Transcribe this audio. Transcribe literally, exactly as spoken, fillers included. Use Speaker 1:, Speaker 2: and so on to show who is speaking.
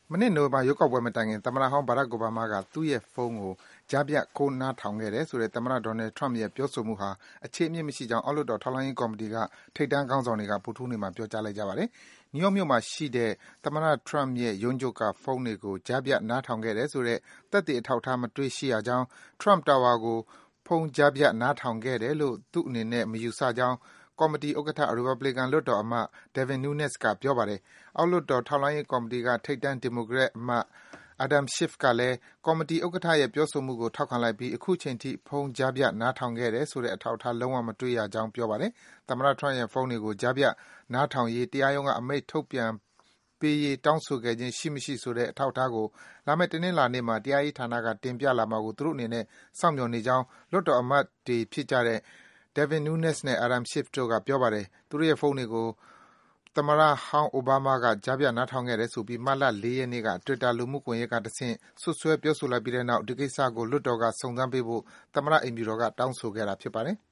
Speaker 1: မနေ့နိုဝင်ဘာရွေးကောက်ပွဲမတိုင်ခင်သမ္မတဟောင်း Barack Obama ကသူ့ရဲ့ဖုန်းကိုကြားဖြတ်ခိုးနားထောင်ခဲ့တယ်ဆိုတဲ့သမ္မတ Donald Trump ရဲ့ပြောဆိုမှုဟာအခြေအမြစ်မရှိကြောင်းအောက်လွှတ်တော်ထောက်လှမ်းရေးကော်မတီကထိပ်တန်းခေါင်းဆောင်တွေကဗုဒ္ဓဟူးနေ့မှာပြောကြားလိုက်ကြပါတယ်။ နယူးယောက်မြို့မှာရှိတဲ့သမ္မတ Trump ရဲ့ရုံးချုပ်ကဖုန်းတွေကိုကြားဖြတ်နားထောင်ခဲ့တယ်ဆိုတဲ့သက်သေအထောက်အထားမတွေ့ရှိရကြောင်း Trump Tower ကိုဖုန်းကြားဖြတ်နားထောင်ခဲ့တယ်လို့သူ့အနေနဲ့မယူဆကြောင်းကော်မတီဥက္ကဋ္ဌ ရီပတ်ဘလီကန်လွှတ်တော်အမတ် Devin Nunes ကပြောပါတယ်။ အောက်လွှတ်တော်ထောက်လှမ်းရေးကော်မတီကထိပ်တန်းဒီမိုကရက်အမတ် Adam Schiff ကလည်းကော်မတီဥက္ကဋ္ဌရဲ့ပြောဆိုမှုကိုထောက်ခံလိုက်ပြီးအခုချိန်ထိဖုန်းကြားဖြတ်နားထောင်ခဲ့တယ်ဆိုတဲ့အထောက်အထားလုံးဝမတွေ့ရကြောင်းပြောပါတယ်။ သမ္မတ Trump ရဲ့ဖုန်းတွေကိုကြားဖြတ်နားထောင်ရေးတရားရုံးကအမိန့်ထုတ်ပြန်ပေးရေးတောင်းဆိုခဲ့ခြင်းရှိမရှိဆိုတဲ့အထောက်အထားကိုလာမယ့်တနင်္လာနေ့မှာတရားရေးဌာနကတင်ပြလာမှာကိုသူတို့အနေနဲ့စောင့်မျှော်နေကြောင်းလွှတ်တော်အမတ်တွေဖြစ်ကြတဲ့ Devin Nunes နဲ့ Adam Schiff တို့ကပြောပါတယ်။ သူတို့ရဲ့ဖုန်းတွေကိုသမ္မတဟောင်း Obama ကကြားဖြတ်နားထောင်ခဲ့တယ်ဆိုပြီး မတ်လ ၄ ရက်နေ့က Twitter လူမှုကွန်ယက်ကတဆင့်စွပ်စွဲပြောဆိုလိုက်ပြီးတဲ့နောက်ဒီကိစ္စကိုလွှတ်တော်ကစုံစမ်းပေးဖို့သမ္မတအိမ်ဖြူတော်ကတောင်းဆိုခဲ့တာဖြစ်ပါတယ်။